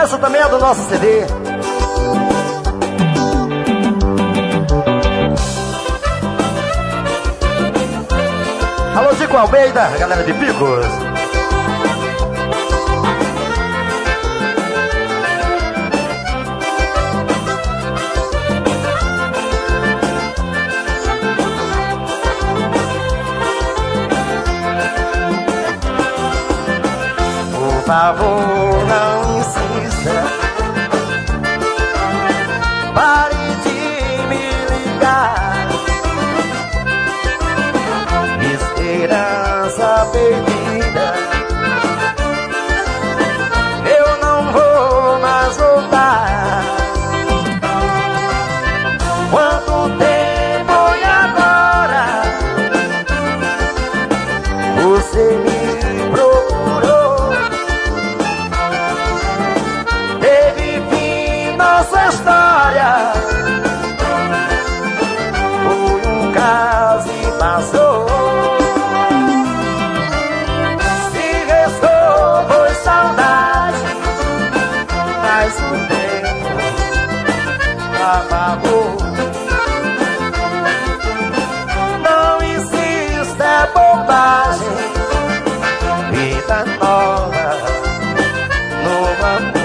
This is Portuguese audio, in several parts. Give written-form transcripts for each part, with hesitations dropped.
Essa também é do nosso CD. Alô, Chico Almeida, galera de Picos. Por favor, não insista. Pare de me ligar. Esperança perdida. Eu não vou mais voltar. Quanto tempo e agora você me procurou? Teve fim nossa história. Foi um caso e passou. Se restou foi saudade, mas o tempo apagou. Não insista, é bobagem. Vida nova no amor.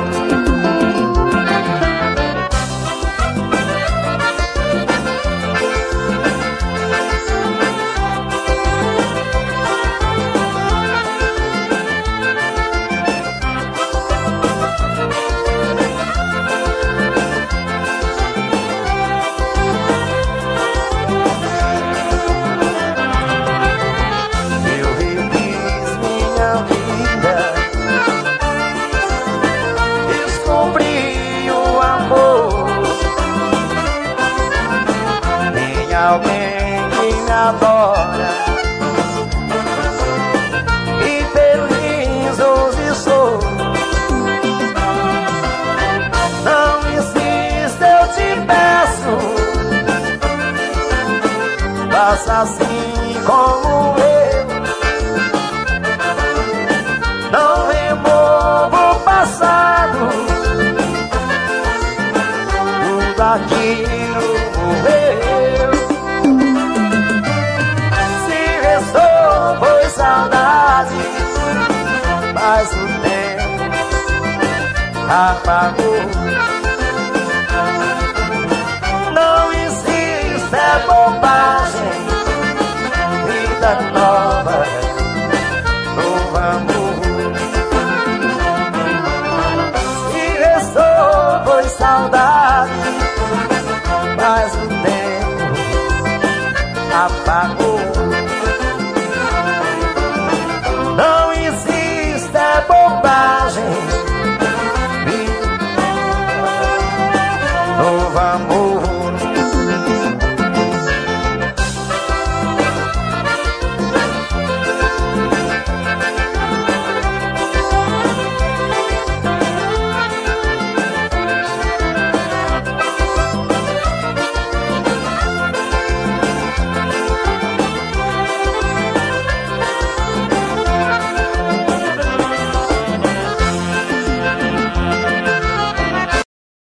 Alguém que me adora e feliz hoje sou. Não insista, eu te peço. Faça assim como eu. Não remova o passado. Tudo aquilo morreu. Foi saudade, mas o tempo apagou.